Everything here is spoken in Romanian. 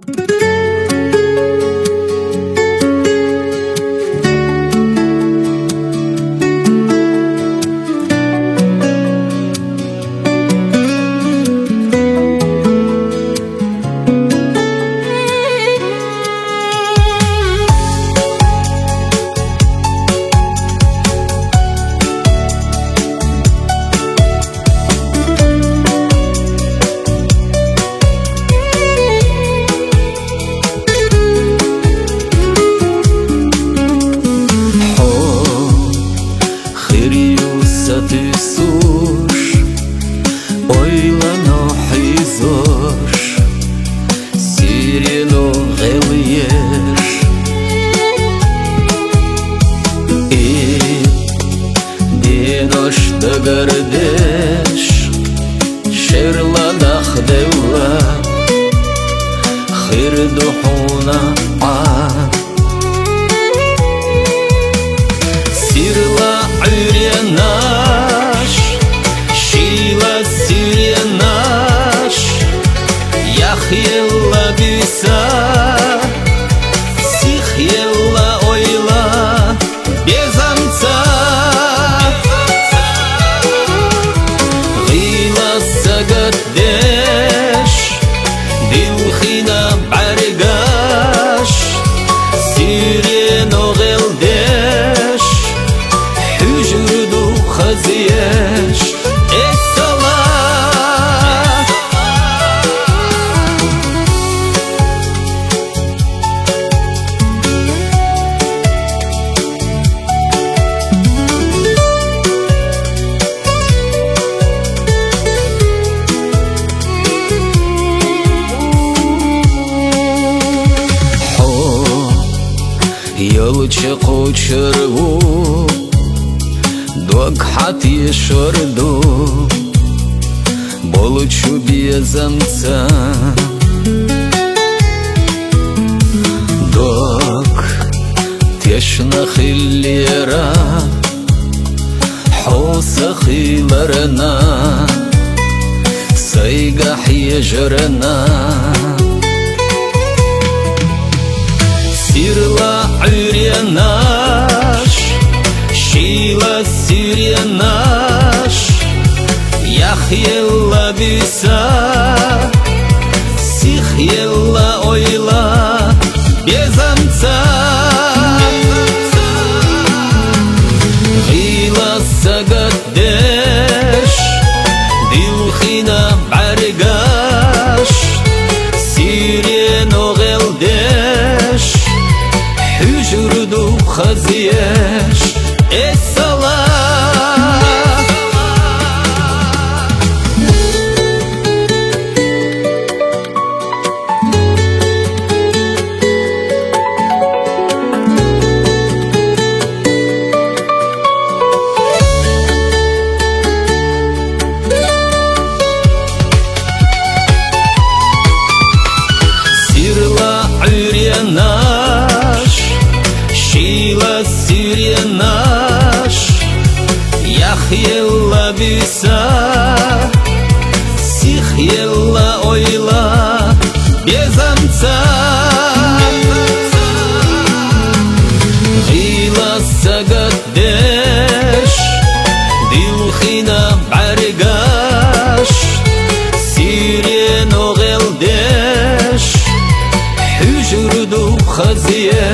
Gardeš Sherla dakhdewa Khir duhuna Sirla uryanash Shila siryanash Yahyella bisa Sikhyella oyla Bezamca قداش دي الخينا بعرقاش سيرين وغلداش حجر دو خزياش الصلاة Yolchi qo'chirvu Dog hati shordu Boluchu bezamca Dog teshna khillera Hosa khillarna Sayga hijrana Sirla uryanash Shila siryanash Yahyella bisa Sikhyella oyla Bezamca Ghila sagaddash Dilkhina bargash Siryen ogheldash حجر دو خزياش الصلاة سيرلا عرياناش Shila siryanash Yahyella bisa Sikhyella oyla Bezamca Ghila sagaddash Dilkhina bargash Siryen ogheldash Hujr du khaziyash